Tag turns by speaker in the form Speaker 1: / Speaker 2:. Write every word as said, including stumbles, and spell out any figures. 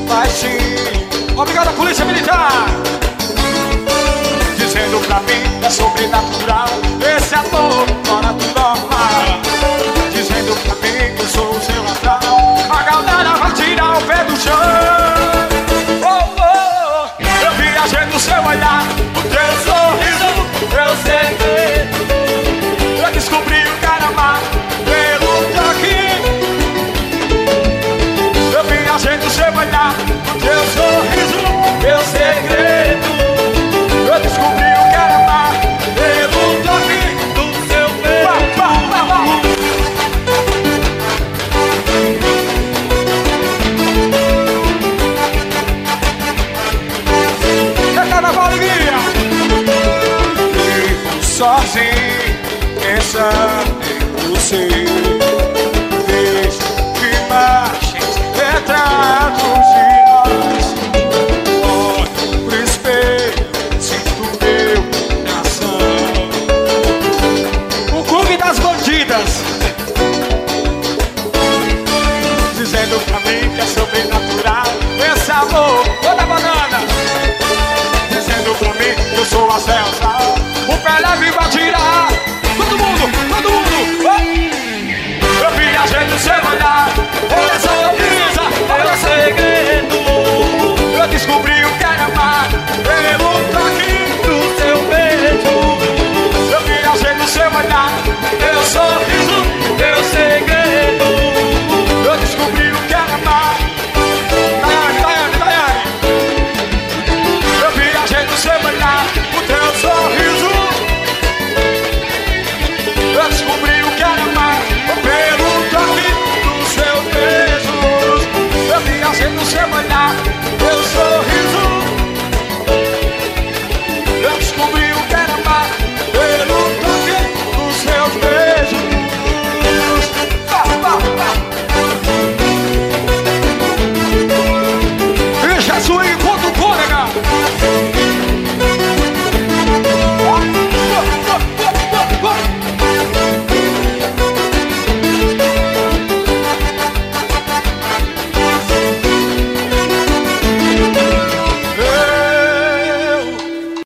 Speaker 1: Mas sim, obrigado, Polícia Militar. Dizendo pra mim é sobrenatural esse amor fora do normal. Dizendo pra mim que eu sou o seu astral. A galera vai tirar o pé do chão. Oh, oh, eu viajei no seu olhar, o teu sorriso, eu sei. Eu descobri o caramba pelo toque. Eu viajei no seu olhar, o teu sorriso, meu segredo. Eu descobri o caramba pelo toque do seu peito. É carnaval, alegria. Vivo sozinho, pensando em você. Vejo imagens, retratos de nós. Olho pro espelho, sinto meu coração. O clube das bandidas, dizendo pra mim que é sobrenatural esse amor, toda banana. Dizendo pra mim que eu sou a Celsa, o pé leve vai tirar. Todo mundo, todo mundo. Eu viajei no seu olhar, olha essa brisa, olha o segredo. Eu descobri o que era amar pelo toque do seu beijo. Eu viajei no seu olhar, meu sorriso, meu segredo. Eu descobri o que era amar. Daiane, Daiane, Daiane. Eu viajei no seu olhar, o teu sorriso. Eu descobri o que era amar pelo toque dos seus beijos. Eu viajei no seu olhar, eu sorri.